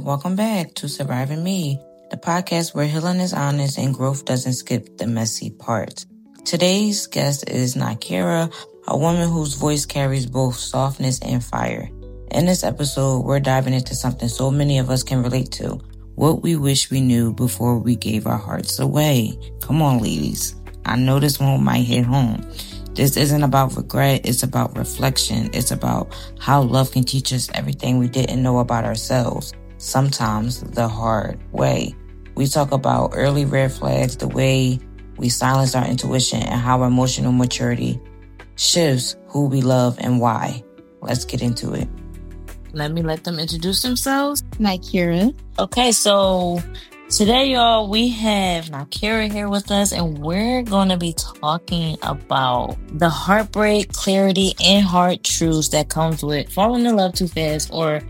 welcome back to Surviving Me, the podcast where healing is honest and growth doesn't skip the messy parts. Today's guest is Nakira, a woman whose voice carries both softness and fire. In this episode, we're diving into something so many of us can relate to: what we wish we knew before we gave our hearts away. Come on, ladies. I know this one might hit home. This isn't about regret, it's about reflection. It's about how love can teach us everything we didn't know about ourselves, sometimes the hard way. We talk about early red flags, the way we silence our intuition, and how emotional maturity shifts who we love and why. Let's get into it. Let them introduce themselves. Nakira. Okay, so today, y'all, we have Nakira here with us, and we're going to be talking about the heartbreak, clarity, and hard truths that comes with falling in love too fast or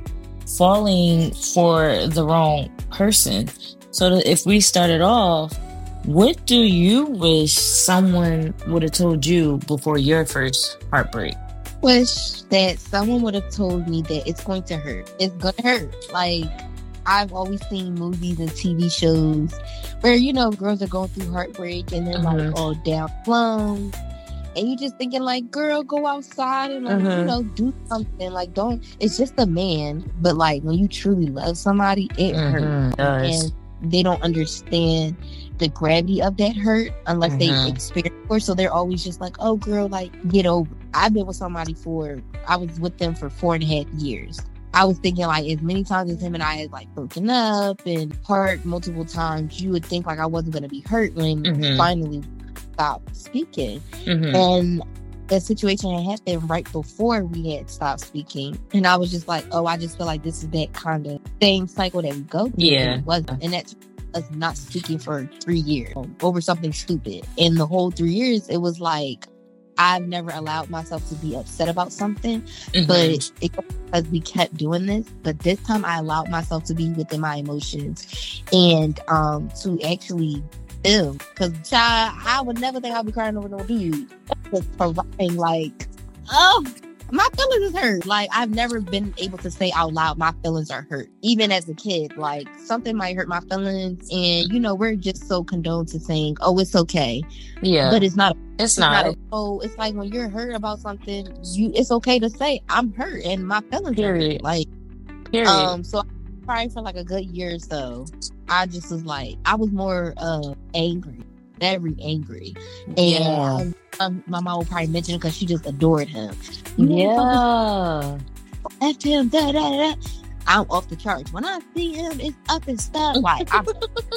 falling for the wrong person. So if we started off, what do you wish someone would have told you before your first heartbreak? Wish that someone would have told me that it's going to hurt. It's going to hurt. Like, I've always seen movies and TV shows where, girls are going through heartbreak and they're like all down, and you just thinking like, girl, go outside and do something. Like, don't, it's just a man. But like, when you truly love somebody, it hurts. And they don't understand the gravity of that hurt unless they experience it. So they're always just like, oh girl, like, get over it. I've been with somebody I was with them for 4.5 years. I was thinking, like, as many times as him and I had like broken up and hurt multiple times, you would think like I wasn't going to be hurt when finally stopped speaking. And the situation had happened right before we had stopped speaking. And I was just like, oh, I just feel like this is that kind of same cycle that we go through. Yeah. And it wasn't. And that's us not speaking for 3 years over something stupid. In the whole 3 years, it was like, I've never allowed myself to be upset about something, but it because we kept doing this. But this time I allowed myself to be within my emotions and to actually feel. Because, child, I would never think I'd be crying over no dude. Just crying like, oh, my feelings is hurt. Like, I've never been able to say out loud, my feelings are hurt. Even as a kid, like, something might hurt my feelings. And, we're just so condoned to saying, oh, it's okay. Yeah. But it's not. It's not. So it's like when you're hurt about something, it's okay to say, I'm hurt and my feelings Period. hurt. Like, Period. So probably for like a good year or so, I just was like, I was more angry. Very angry. And my mom would probably mention it because she just adored him. Yeah. F him, da da da. I'm off the charts. When I see him, it's up and stuff. Like, I'm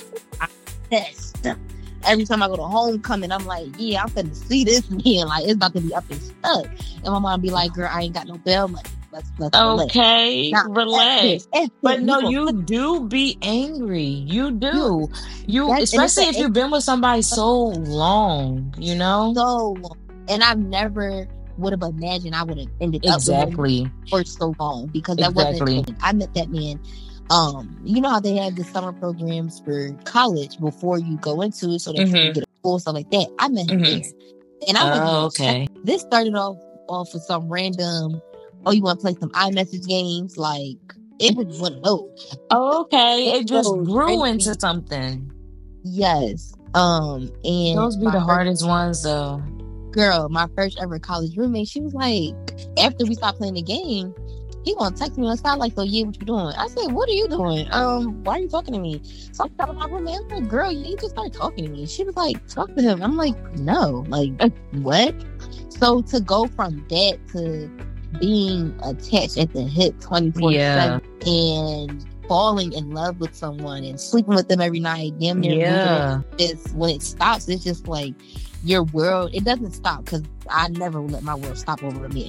pissed. Every time I go to homecoming, I'm like, yeah, I'm finna see this man. Like, it's about to be up and stuck. And my mom be like, girl, I ain't got no bail money. Let's okay, relax. But no, you you do be angry. You do. Especially if you've been with somebody so long, So long. And I've never would have imagined I would have ended up with him for so long. Because that wasn't, I met that man. You know how they have the summer programs for college before you go into it so that you can get a full stuff like that. I met him there. And I was okay. This started off with some random, you want to play some iMessage games? Like, it was one of those. Okay. It just grew into something. Yes. And those be the hardest ones though. Girl, my first ever college roommate, she was like, after we stopped playing the game, he gonna text me on the side like, so yeah, what you doing? I said, what are you doing? Why are you talking to me? So I'm telling my roommate, I'm like, girl, you need to start talking to me. She was like, talk to him. I'm like, no, like, what? So to go from that to being attached at the hip 24/7 and falling in love with someone and sleeping with them every night, damn near when it stops, it's just like your world, it doesn't stop because I never let my world stop over a man.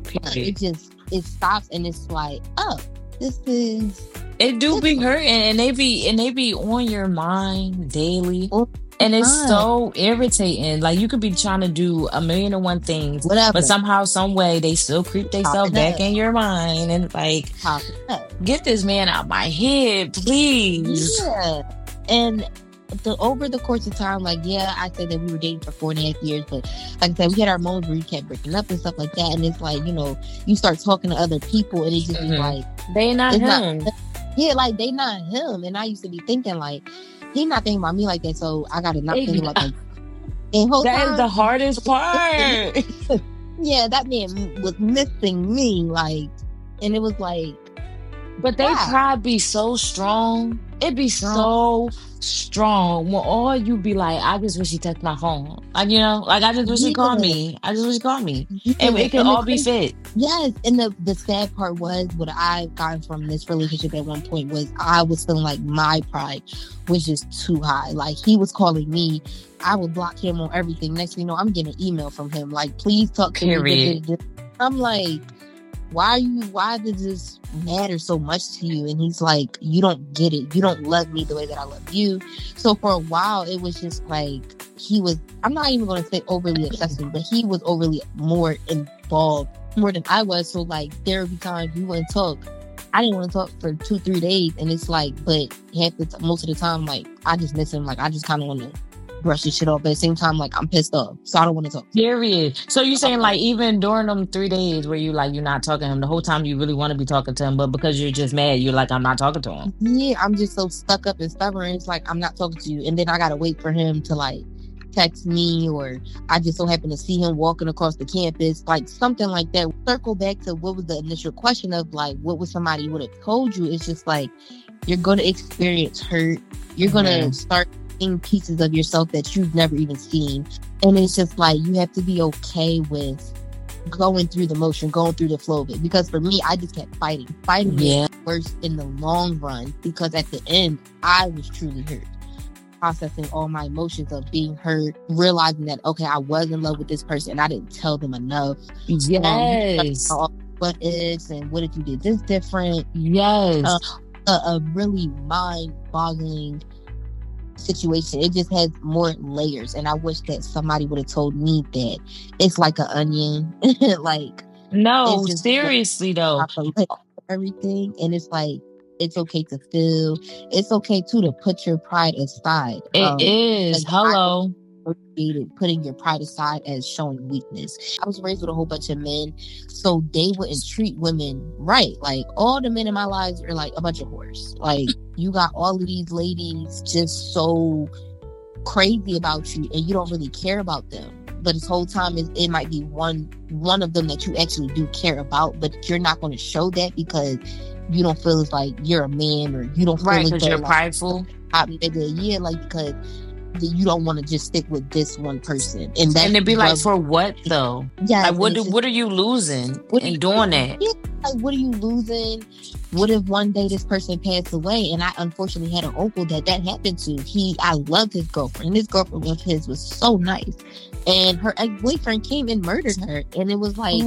It stops and it's like, oh, this is. It do be hurting and they be on your mind daily. And it's so irritating. Like, you could be trying to do 1,000,001 things, but somehow, some way, they still creep themselves back in your mind. And like, get this man out my head, please. Yeah. And over the course of time, like, I said that we were dating for 4.5 years, but like I said, we had our moments where we kept breaking up and stuff like that. And it's like, you start talking to other people, and it just be like, they not him. Yeah, like they not him. And I used to be thinking like, he not thinking about me like that, so I gotta not think about like. And whole That time, is the hardest part. yeah, that man was missing me, like, and it was like, But they pride be so strong. It be so strong when all you be like, I just wish he touched my phone. Like, you know, like I just wish he called me. I just wish he called me. And it can all be fit. Yes. And the sad part was what I got from this relationship at one point was I was feeling like my pride was just too high. Like he was calling me. I would block him on everything. Next thing you know, I'm getting an email from him. Like, please talk to me. I'm like, why does this matter so much to you? And he's like, you don't get it. You don't love me the way that I love you. So for a while, it was just like, I'm not even going to say overly obsessive, but he was overly more involved, more than I was. So like, there would be times we wouldn't talk. I didn't want to talk for 2-3 days. And it's like, but most of the time, like, I just miss him. Like, I just kind of want to brush this shit off, but at the same time, like, I'm pissed off, so I don't want to talk. Period. So you saying like even during them 3 days where you're not talking to him, the whole time you really want to be talking to him, but because you're just mad, you're like, I'm not talking to him. Yeah, I'm just so stuck up and stubborn. It's like, I'm not talking to you, and then I gotta wait for him to like text me, or I just so happen to see him walking across the campus, like something like that. Circle back to what was the initial question of like, what was somebody would have told you? It's just like, you're gonna experience hurt. You're gonna start pieces of yourself that you've never even seen, and it's just like you have to be okay with going through the motion, going through the flow of it. Because for me, I just kept fighting it worse in the long run, because at the end I was truly hurt, processing all my emotions of being hurt, realizing that okay, I was in love with this person and I didn't tell them enough. What ifs and what if you did this different? A really mind-boggling situation. It just has more layers, and I wish that somebody would have told me that it's like an onion. Like, no, seriously though, everything, and it's like, it's okay to feel. It's okay too to put your pride aside. It is. Hello. Putting your pride aside as showing weakness. I was raised with a whole bunch of men, so they wouldn't treat women right. Like, all the men in my lives are like a bunch of whores. Like, you got all of these ladies just so crazy about you, and you don't really care about them. But this whole time, it might be one of them that you actually do care about, but you're not going to show that because you don't feel it's like you're a man, or you don't feel because you're prideful. Yeah, like, because you don't want to just stick with this one person, and it'd be like, for what though? Yeah, like what are you losing in doing that? Yeah, like, what are you losing? What if one day this person passed away? And I unfortunately had an uncle that happened to. I loved his girlfriend, and his girlfriend of his was so nice, and her ex-boyfriend came and murdered her, and it was like,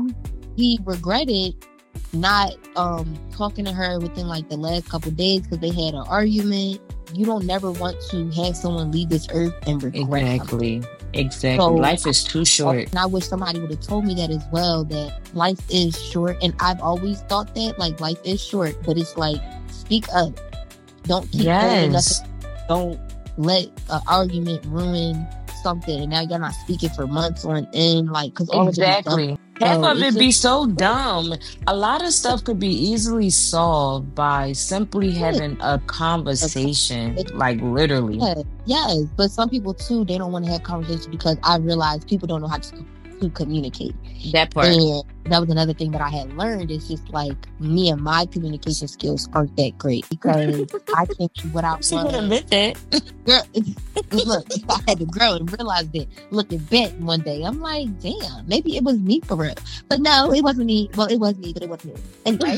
he regretted not talking to her within like the last couple of days because they had an argument. You don't never want to have someone leave this earth and regret Exactly. So, life is too short. And I wish somebody would have told me that as well, that life is short. And I've always thought that, like, life is short, but it's like, speak up. Don't keep holding nothing. Don't let an argument ruin something, and now you're not speaking for months on end, like, because all exactly. Half of it be so dumb. A lot of stuff could be easily solved by simply having a conversation, like, literally. Yes, but some people too, they don't want to have conversations because I realize people don't know how to communicate. That part. And that was another thing that I had learned. It's just like, me and my communication skills aren't that great, because I can't do what I want. She would admit that. Girl, look, I had to grow and realize that. Looking back one day, I'm like, damn, maybe it was me for real. But no, it wasn't me. Well, it was me, but it wasn't me. Anyway,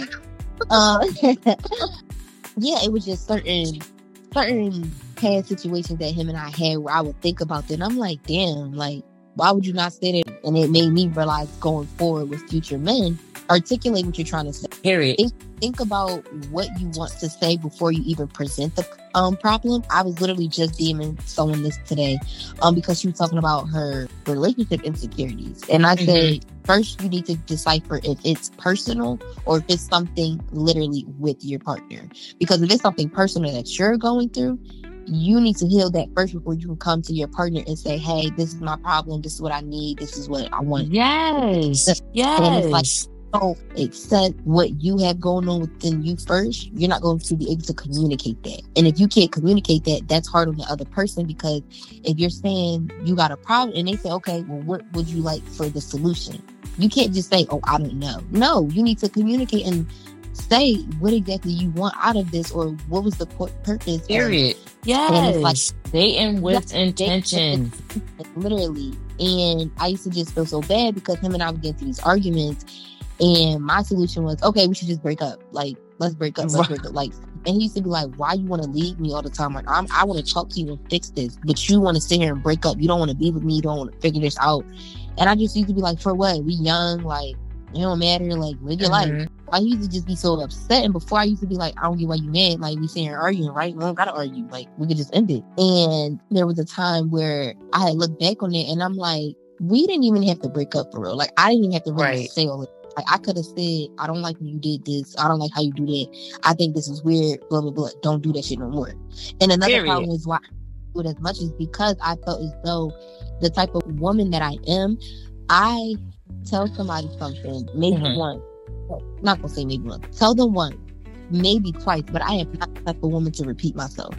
yeah, it was just certain past situations that him and I had where I would think about that, and I'm like, damn, like, why would you not say that? And it made me realize, going forward with future men, articulate what you're trying to say. Period. Think about what you want to say before you even present the problem. I was literally just DMing someone this today, because she was talking about her relationship insecurities, and I said, first you need to decipher if it's personal or if it's something literally with your partner. Because if it's something personal that you're going through, you need to heal that first before you can come to your partner and say, hey, this is my problem. This is what I need. This is what I want. Yes. And it's like, don't accept what you have going on within you first, you're not going to be able to communicate that. And if you can't communicate that, that's hard on the other person, because if you're saying you got a problem and they say, okay, well, what would you like for the solution? You can't just say, oh, I don't know. No, you need to communicate and say what exactly you want out of this, or what was the purpose. Period. Yes. And it's like dating with intention. Literally. And I used to just feel so bad because him and I would get into these arguments, and my solution was, okay, we should just break up. Like, let's break up. Let's break up. Like, and he used to be like, why you want to leave me all the time? Like, I want to talk to you and fix this, but you want to sit here and break up. You don't want to be with me. You don't want to figure this out. And I just used to be like, for what? We young, like, it don't matter, like, live your life. I used to just be so upset, and before I used to be like, I don't get why you mad, like, we sitting here arguing, right? We don't gotta argue, like, we could just end it. And there was a time where I had looked back on it, and I'm like, we didn't even have to break up for real. Like, I didn't even have to really say all it. Like, I could have said, I don't like when you did this, I don't like how you do that, I think this is weird, blah blah blah, don't do that shit no more. And another problem is why I do it as much is because I felt as though the type of woman that I am, I tell somebody something, maybe once. Not gonna say maybe once. Tell them once, maybe twice, but I am not the type of woman to repeat myself.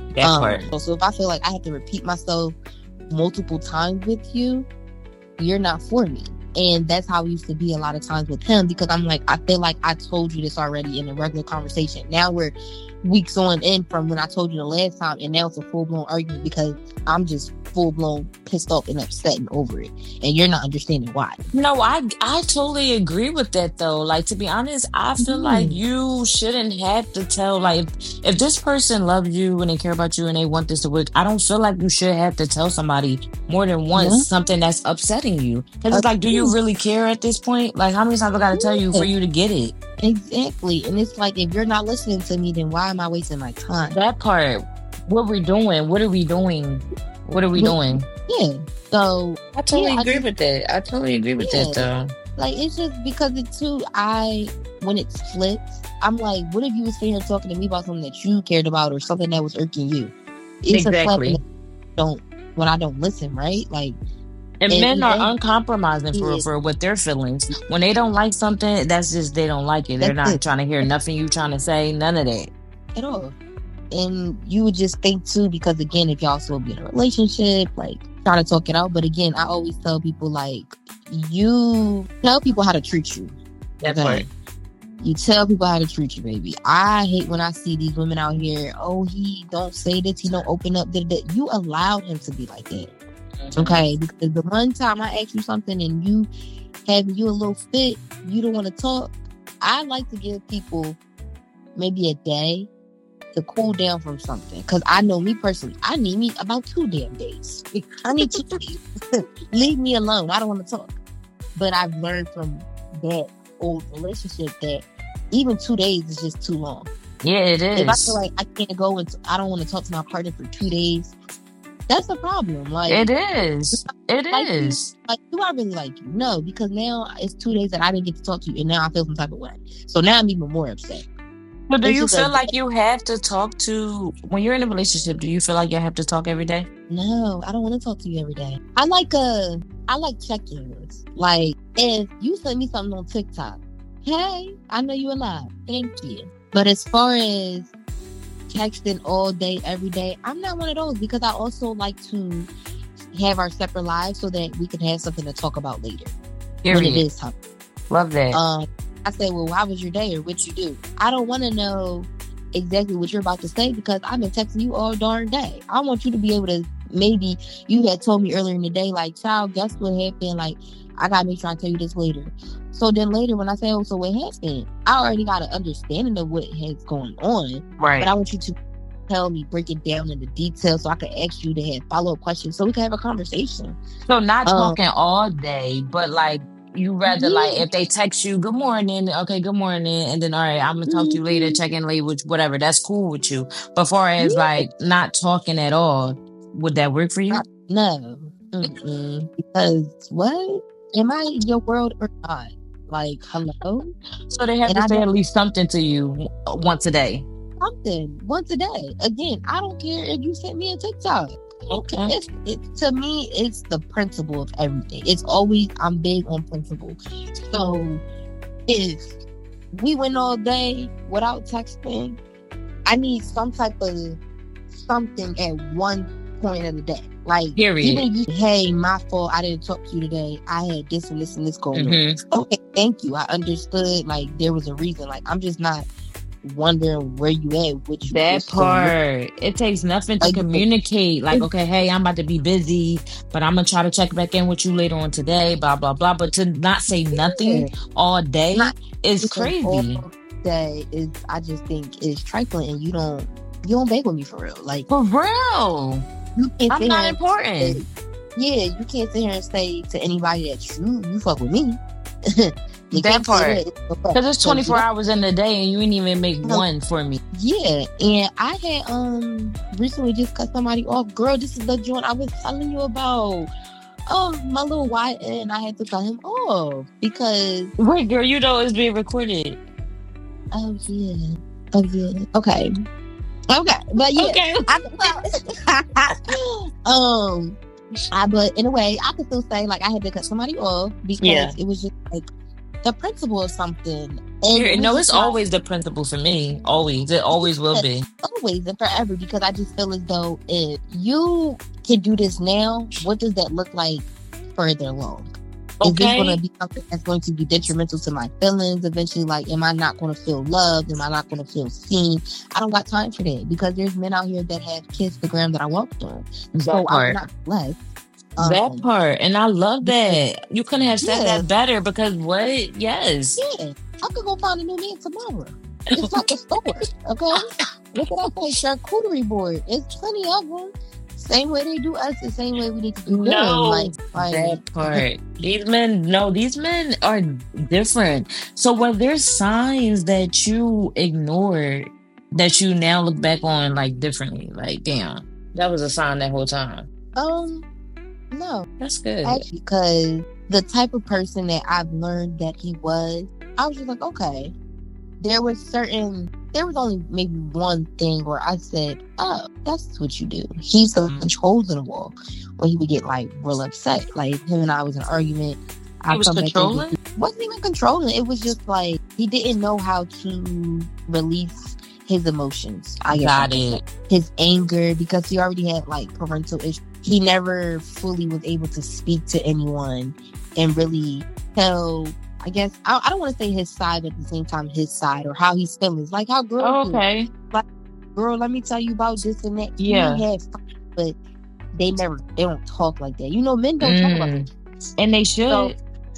So if I feel like I have to repeat myself multiple times with you, you're not for me. And that's how it used to be a lot of times with him, because I'm like, I feel like I told you this already in a regular conversation. Now we're weeks on in from when I told you the last time, and now it's a full-blown argument because I'm just full-blown pissed off and upset and over it, and you're not understanding why. No, I totally agree with that, though. Like, to be honest, I feel like you shouldn't have to tell, like, if this person loves you and they care about you and they want this to work, I don't feel like you should have to tell somebody more than once something that's upsetting you. Because it's like, do you really care at this point? Like, how many times I gotta tell you for you to get it? Exactly. And it's like, if you're not listening to me, then why am I wasting my time? That part. What we're doing? What are we doing? What are we doing? Yeah. So I totally agree with that. I totally agree with that, though. Like, it's just because when it's flipped, I'm like, what if you were sitting here talking to me about something that you cared about or something that was irking you? It's exactly. When I don't listen, right? Like, and men are uncompromising for what their feelings. When they don't like something, that's just, they don't like it. They're not trying to hear nothing you trying to say, none of that. At all. And you would just think too, because again, if y'all still be in a relationship, like, trying to talk it out. But again, I always tell people, like, you tell people how to treat you. That's right. You tell people how to treat you, baby. I hate when I see these women out here, oh, he don't say this, he don't open up. You allowed him to be like that. Okay, because the one time I asked you something and you having you a little fit, you don't want to talk. I like to give people maybe a day to cool down from something, because I know me personally, I need me about 2 damn days. I need 2 days. Leave me alone. I don't want to talk. But I've learned from that old relationship that even 2 days is just too long. Yeah, it is. If I feel like I can't go and I don't want to talk to my partner for 2 days, that's a problem. Like, it is. It is. Do I really like you? No, because now it's 2 days that I didn't get to talk to you, and now I feel some type of way. So now I'm even more upset. But do you feel like you have to talk to, when you're in a relationship, do you feel like you have to talk every day? No, I don't want to talk to you every day. I like check-ins. Like, if you send me something on TikTok, hey, I know you alive. Thank you. But as far as texting all day, every day, I'm not one of those, because I also like to have our separate lives so that we can have something to talk about later. When it is time. Love that. I say, well, how was your day, or what you do? I don't want to know exactly what you're about to say, because I've been texting you all darn day. I want you to be able to, maybe you had told me earlier in the day, like, child, guess what happened? Like, I got to make sure I tell you this later. So then later when I say, oh, so what happened? I already got an understanding of what has going on. Right. But I want you to tell me, break it down into details so I can ask you to have follow-up questions so we can have a conversation. So not talking all day, but like, you rather like, if they text you, good morning, okay, good morning, and then all right, I'm gonna talk to you later, check in later, whatever, that's cool with you. But far as like not talking at all, would that work for you? No. Because what? Am I in your world or not? Like, hello? So they have to say at least something to you once a day. Something once a day. Again, I don't care if you sent me a TikTok. Okay. To me, it's the principle of everything. It's always, I'm big on principle. So if we went all day without texting, I need some type of something at one point of the day. Like, Period. even if you, hey, my fault, I didn't talk to you today. I had this and this and this going on. Okay, thank you. I understood. Like, there was a reason. Like, I'm just not wondering where you at. Which that part. It takes nothing to communicate. Like, okay, hey, I'm about to be busy, but I'm gonna try to check back in with you later on today. Blah blah blah. But to not say nothing all day is crazy. All day is, I just think, is trifling, and you don't beg with me for real. Like, for real. I'm not important. Yeah, you can't sit here and say to anybody that you fuck with me. That part. Because it's 24 hours in the day and you didn't even make one for me. Yeah, and I had recently just cut somebody off. Girl, this is the joint I was telling you about. Oh, my little white, and I had to cut him off because... Wait, girl, you know it's being recorded. Oh, yeah. Okay. But yeah. Okay. But in a way, I could still say, like, I had to cut somebody off because it was just like the principle of something. And it's always the principle for me. Always. It always will be. Always and forever, because I just feel as though if you can do this now, what does that look like further along? Is this going to be something that's going to be detrimental to my feelings eventually? Like, am I not going to feel loved? Am I not going to feel seen? I don't got time for that, because there's men out here that have kissed the ground that I walked on. So I'm not blessed. That part. And I love that. You couldn't have said that better, because what? Yes. Yeah. I could go find a new man tomorrow. It's like a store. Okay? Look at that place, charcuterie board. It's plenty of them. Same way they do us, the same way we need to do them. Like that part. These men are different. So were there signs that you ignored that you now look back on like differently? Like, damn, that was a sign that whole time. No. That's good. Actually, because the type of person that I've learned that he was, I was just like, okay. There was only maybe one thing where I said, oh, that's what you do. He used to punch holes in the wall when he would get like real upset. Like, him and I was in an argument. He was controlling? Wasn't even controlling. It was just like he didn't know how to release his emotions. I got it. His anger, because he already had like parental issues. He never fully was able to speak to anyone and really tell, I guess, I don't want to say his side, but at the same time, his side, or how he's feeling. Like how girls do. Like, girl, let me tell you about this and that. Yeah. He had fun, but they don't talk like that. You know, men don't talk about that. And they should.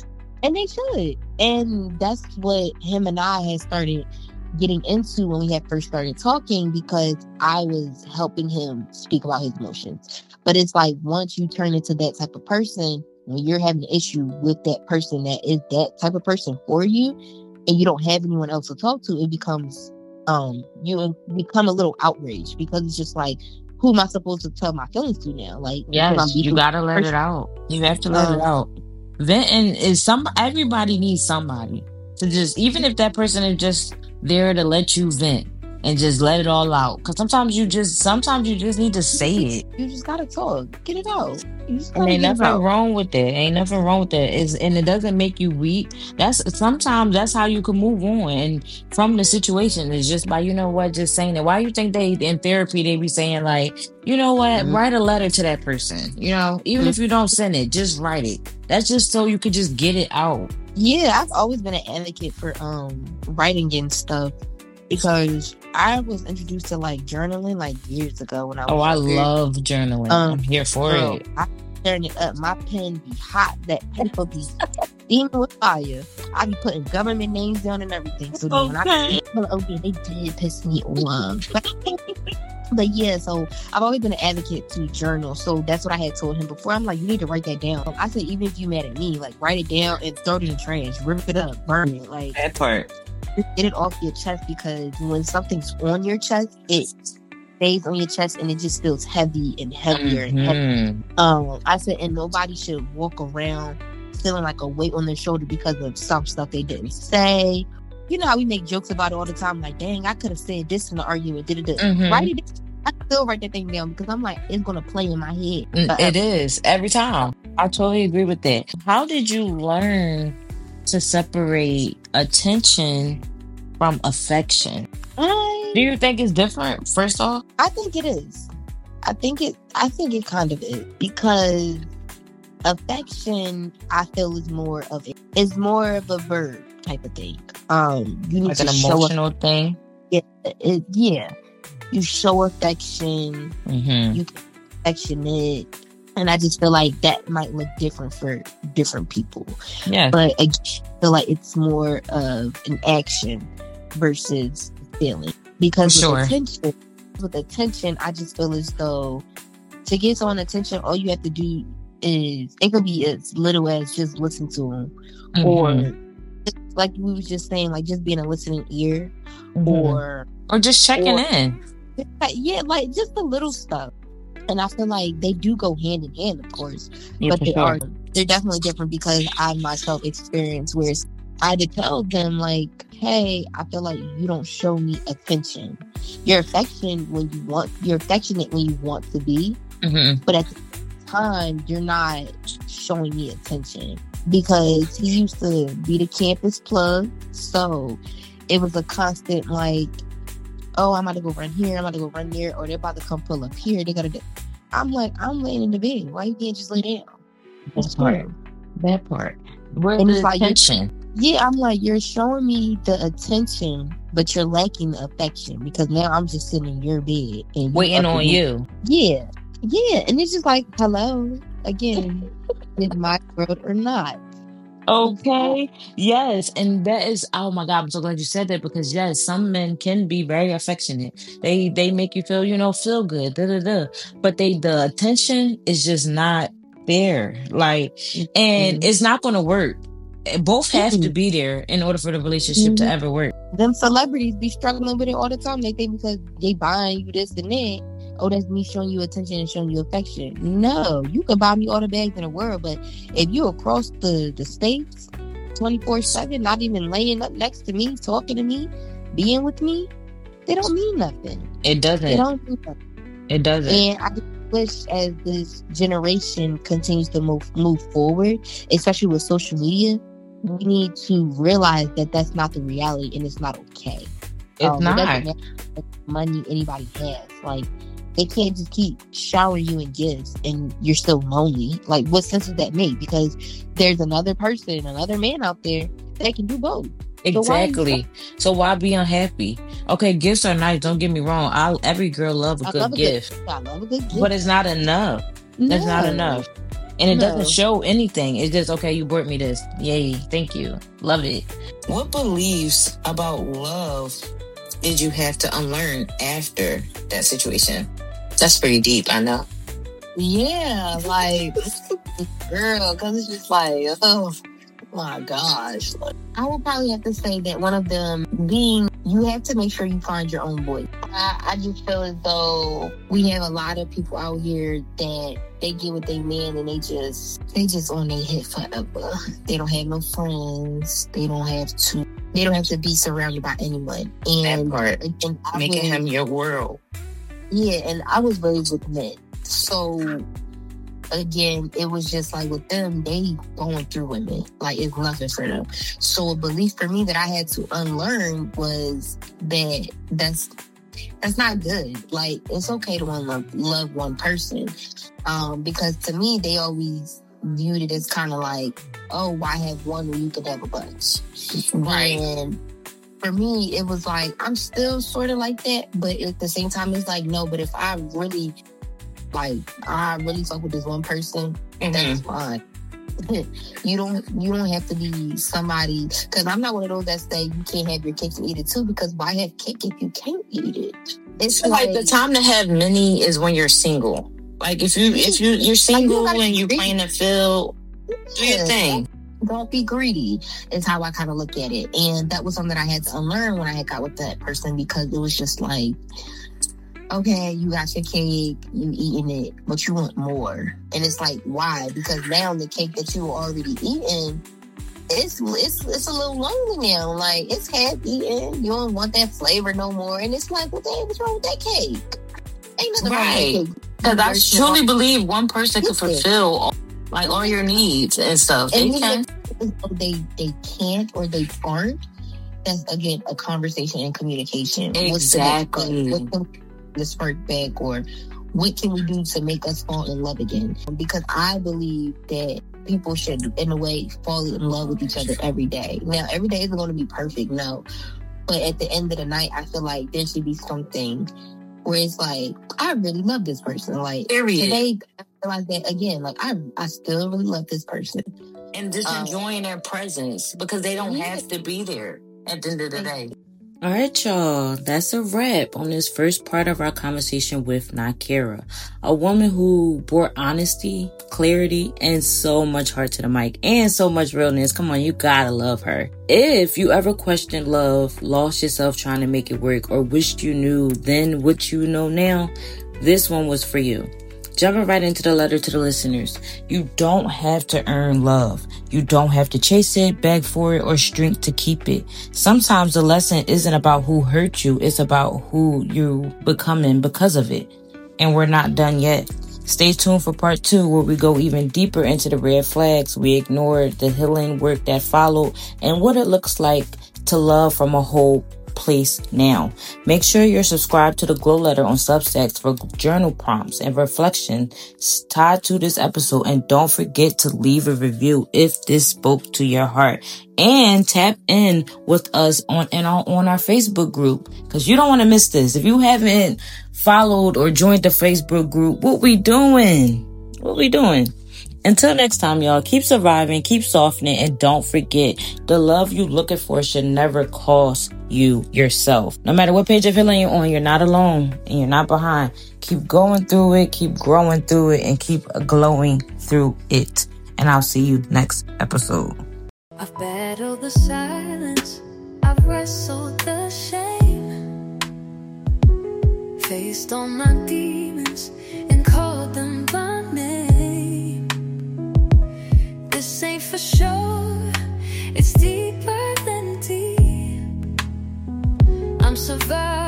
And that's what him and I had started getting into when we had first started talking, because I was helping him speak about his emotions. But it's like, once you turn into that type of person, when you're having an issue with that person that is that type of person for you, and you don't have anyone else to talk to, it becomes, you become a little outraged, because it's just like, who am I supposed to tell my feelings to now? Like, yes, you gotta let it out. You have to let it out. Venting is everybody needs somebody to just, even if that person is just there to let you vent and just let it all out. Because sometimes you just need to say it. You just gotta talk, get it out. And ain't nothing wrong with that. And it doesn't make you weak. Sometimes that's how you can move on and from the situation, is just by, just saying it. Why you think they in therapy they be saying like, you know what, write a letter to that person. Even if you don't send it, just write it. That's just so you could just get it out. Yeah, I've always been an advocate for writing and stuff, because I was introduced to like journaling like years ago when I was I love journaling. I'm here for it. I turn it up. My pen be hot. That paper be steaming with fire. I be putting government names down and everything. So when they did piss me off. But yeah, so I've always been an advocate to journal. So that's what I had told him before. I'm like, you need to write that down. I said, even if you mad at me, like, write it down and throw it in the trash. Rip it up. Burn it. Like, that part. Just get it off your chest, because when something's on your chest, it stays on your chest and it just feels heavy and heavier and heavier. I said, and nobody should walk around feeling like a weight on their shoulder because of some stuff they didn't say. You know how we make jokes about it all the time, like, dang, I could have said this in the argument. Write it. I still write that thing down, because I'm like, it's gonna play in my head forever. It is every time. I totally agree with that. How did you learn to separate attention from affection. Do you think it's different, first off? I think it is. I think it kind of is, because affection, I feel, is more of it. It's more of a verb type of thing. You need like to an emotional thing. Yeah. You show affection. Mm-hmm. You can be affectionate, and I just feel like that might look different for different people. Yeah. But I feel like it's more of an action versus feeling. Because with attention, I just feel as though to get someone attention, all you have to do is, it could be as little as just listen to them, Mm-hmm. or like we was just saying, like just being a listening ear, Mm-hmm. or just checking in. Yeah, like just the little stuff. And I feel like they do go hand in hand, of course, Yeah, but for sure. they're definitely different, because I myself experienced where I had to tell them, like, hey, I feel like you don't show me attention. You're affectionate when you want to be, Mm-hmm. but at the time, you're not showing me attention. Because he used to be the campus plug, so it was a constant, like, oh, I'm about to go run here, I'm about to go run there, or they're about to come pull up here. They gotta do. I'm like, I'm laying in the bed. Why you can't just lay down? That part. Where's And the it's like, attention? Yeah, I'm like, you're showing me the attention, but you're lacking the affection, because now I'm just sitting in your bed and Waiting on you. Yeah, and it's just like, hello, again, is my world or not? Okay. Yes. And that is, oh my God, I'm so glad you said that, because yes, some men can be very affectionate. They make you feel good. But the attention is just not there. Like, and it's not going to work. Both have to be there in order for the relationship to ever work. Them celebrities be struggling with it all the time. They think because they buying you this and that, oh, that's me showing you attention and showing you affection. No, you could buy me all the bags in the world, but if you across the states 24/7, not even laying up next to me, talking to me, being with me, they don't mean nothing. It doesn't. They don't mean nothing. It doesn't. And I just wish, as this generation continues to move forward, especially with social media, we need to realize that that's not the reality, and it's not okay. It's not. It doesn't matter how much money anybody has. Like, they can't just keep showering you in gifts and you're still lonely. Like, what sense does that make? Because there's another person, another man out there that can do both. Exactly. So why be unhappy? Okay, gifts are nice. Don't get me wrong. Every girl loves a good gift. I love a good gift. But it's not enough. No. It's not enough. And it doesn't show anything. It's just, okay, you bought me this. Yay. Thank you. Love it. What beliefs about love did you have to unlearn after that situation? That's pretty deep, I know. Yeah, like, girl, because it's just like, oh my gosh. I would probably have to say that one of them being, you have to make sure you find your own voice. I just feel as though we have a lot of people out here that they get with their man and they just on their head forever. They don't have no friends. They don't have to be surrounded by anyone. And that part, making him your world. Yeah, and I was raised with men. So again, it was just like with them, they going through women. Like, it's nothing for them. So a belief for me that I had to unlearn was that that's not good. Like, it's okay to love one person. Because to me, they always viewed it as kind of like, oh, why have one when you could have a bunch? Right. And for me, it was like, I'm still sort of like that, but at the same time, it's like, no, but if I really fuck with this one person, that's fine. You don't have to be somebody, because I'm not one of those that say you can't have your cake and eat it too, because why have cake if you can't eat it? It's like the time to have many is when you're single. Like, if you're single and you're playing the field, do your thing. Don't be greedy is how I kind of look at it. And that was something that I had to unlearn when I had got with that person, because it was just like, okay, you got your cake, you eating it, but you want more. And it's like, why? Because now the cake that you were already eating, it's a little lonely now. Like, it's half eaten. You don't want that flavor no more. And it's like, what the hell is wrong with that cake? Ain't nothing wrong with that cake. Because I truly believe one person can fulfill all your needs and stuff. They can. they can't or they aren't, that's again a conversation and communication. Exactly. What can we spark back, or what can we do to make us fall in love again? Because I believe that people should, in a way, fall in love with each other every day. Now, every day isn't going to be perfect, no. But at the end of the night, I feel like there should be something where it's like, I really love this person. Like, today, I feel like that again. Like, I still really love this person. And just enjoying their presence, because they don't have to be there at the end of the day. All right, y'all. That's a wrap on this first part of our conversation with Nakira, a woman who brought honesty, clarity, and so much heart to the mic, and so much realness. Come on, you gotta love her. If you ever questioned love, lost yourself trying to make it work, or wished you knew then what you know now, this one was for you. Jumping right into the letter to the listeners. You don't have to earn love. You don't have to chase it, beg for it, or shrink to keep it. Sometimes the lesson isn't about who hurt you. It's about who you becoming because of it. And we're not done yet. Stay tuned for part 2, where we go even deeper into the red flags we ignored, the healing work that followed, and what it looks like to love from a whole place now. Make sure you're subscribed to the Glow Letter on Substack for journal prompts and reflections tied to this episode. And don't forget to leave a review if this spoke to your heart. And tap in with us on our Facebook group, because you don't want to miss this. If you haven't followed or joined the Facebook group, what we doing? Until next time, y'all, keep surviving, keep softening, and don't forget, the love you looking for should never cost you yourself. No matter what page of healing you're on, you're not alone and you're not behind. Keep going through it, keep growing through it, and keep glowing through it. And I'll see you next episode. I've battled the silence, I've wrestled the shame, faced all my demons and called them by name. This ain't for sure, it's deeper than deep. I'm surviving.